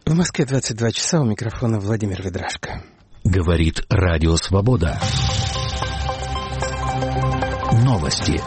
В Москве 22 часа, у микрофона Владимир Ведрашко. Говорит Радио Свобода. Новости.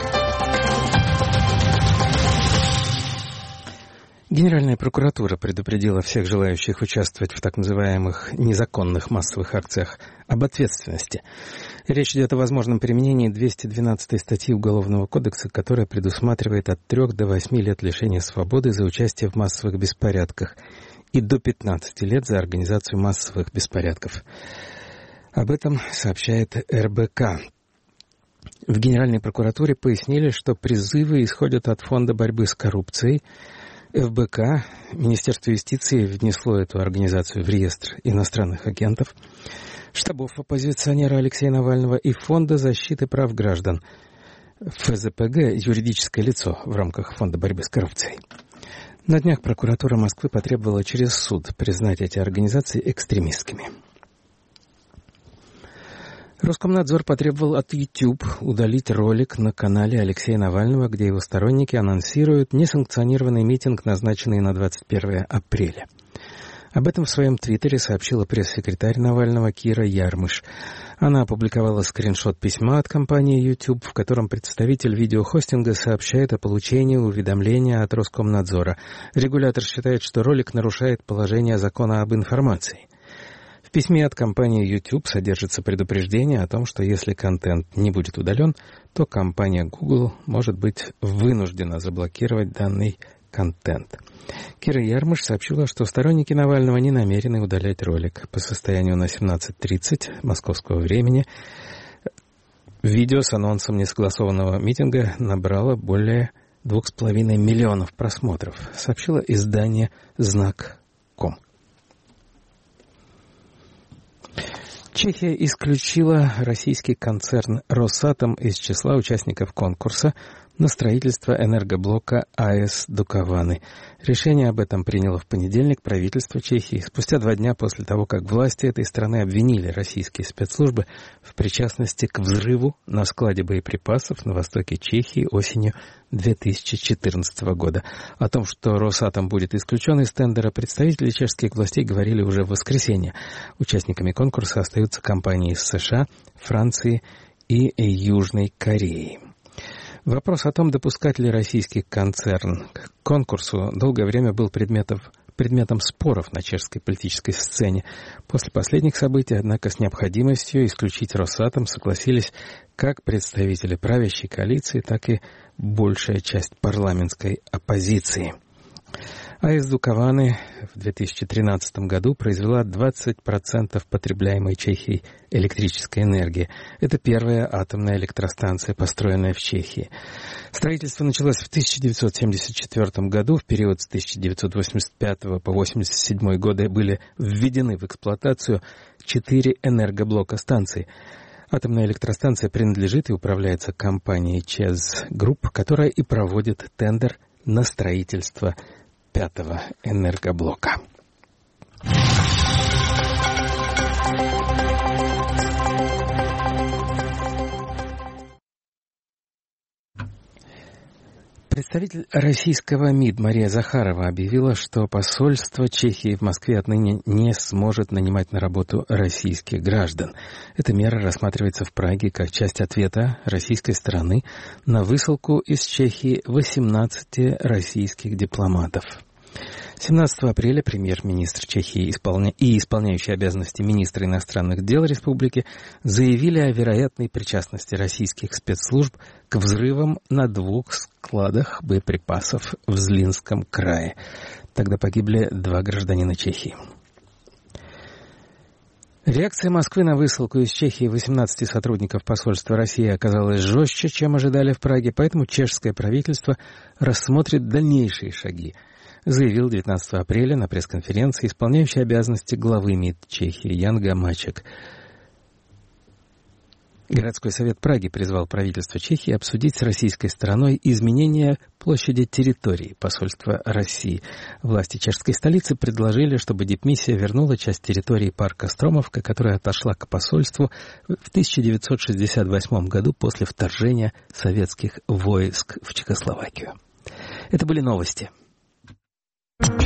Генеральная прокуратура предупредила всех желающих участвовать в так называемых незаконных массовых акциях об ответственности. Речь идет о возможном применении 212 статьи Уголовного кодекса, которая предусматривает от 3 до 8 лет лишения свободы за участие в массовых беспорядках и до 15 лет за организацию массовых беспорядков. Об этом сообщает РБК. В Генеральной прокуратуре пояснили, что призывы исходят от Фонда борьбы с коррупцией. ФБК, Министерство юстиции внесло эту организацию в реестр иностранных агентов, штабов оппозиционера Алексея Навального и Фонда защиты прав граждан. ФЗПГ – юридическое лицо в рамках Фонда борьбы с коррупцией. На днях прокуратура Москвы потребовала через суд признать эти организации экстремистскими. Роскомнадзор потребовал от YouTube удалить ролик на канале Алексея Навального, где его сторонники анонсируют несанкционированный митинг, назначенный на 21 апреля. Об этом в своем твиттере сообщила пресс-секретарь Навального Кира Ярмыш. Она опубликовала скриншот письма от компании YouTube, в котором представитель видеохостинга сообщает о получении уведомления от Роскомнадзора. Регулятор считает, что ролик нарушает положение закона об информации. В письме от компании YouTube содержится предупреждение о том, что если контент не будет удален, то компания Google может быть вынуждена заблокировать данный контент. Кира Ярмыш сообщила, что сторонники Навального не намерены удалять ролик. По состоянию на 17:30 московского времени видео с анонсом несогласованного митинга набрало более 2,5 миллионов просмотров, сообщило издание «Знак.ком». Чехия исключила российский концерн «Росатом» из числа участников конкурса на строительство энергоблока АЭС Дукованы. Решение об этом приняло в понедельник правительство Чехии, спустя 2 дня после того, как власти этой страны обвинили российские спецслужбы в причастности к взрыву на складе боеприпасов на востоке Чехии осенью 2014 года. О том, что «Росатом» будет исключен из тендера, представители чешских властей говорили уже в воскресенье. Участниками конкурса остаются компании из США, Франции и Южной Кореи. Вопрос о том, допускать ли российский концерн к конкурсу, долгое время был предметом споров на чешской политической сцене. После последних событий, однако, с необходимостью исключить «Росатом» согласились как представители правящей коалиции, так и большая часть парламентской оппозиции. АЭС Дукованы в 2013 году произвела 20% потребляемой Чехией электрической энергии. Это первая атомная электростанция, построенная в Чехии. Строительство началось в 1974 году. В период с 1985 по 1987 годы были введены в эксплуатацию 4 энергоблока станций. Атомная электростанция принадлежит и управляется компанией ЧЕЗ Групп, которая и проводит тендер на строительство 5-го энергоблока. Представитель российского МИД Мария Захарова объявила, что посольство Чехии в Москве отныне не сможет нанимать на работу российских граждан. Эта мера рассматривается в Праге как часть ответа российской стороны на высылку из Чехии 18 российских дипломатов. 17 апреля премьер-министр Чехии и исполняющий обязанности министра иностранных дел республики заявили о вероятной причастности российских спецслужб к взрывам на 2 складах боеприпасов в Злинском крае. Тогда погибли 2 гражданина Чехии. Реакция Москвы на высылку из Чехии 18 сотрудников посольства России оказалась жестче, чем ожидали в Праге, поэтому чешское правительство рассмотрит дальнейшие шаги, заявил 19 апреля на пресс-конференции исполняющий обязанности главы МИД Чехии Ян Гамачек. Городской совет Праги призвал правительство Чехии обсудить с российской стороной изменение площади территории посольства России. Власти чешской столицы предложили, чтобы дипмиссия вернула часть территории парка Стромовка, которая отошла к посольству в 1968 году после вторжения советских войск в Чехословакию. Это были новости.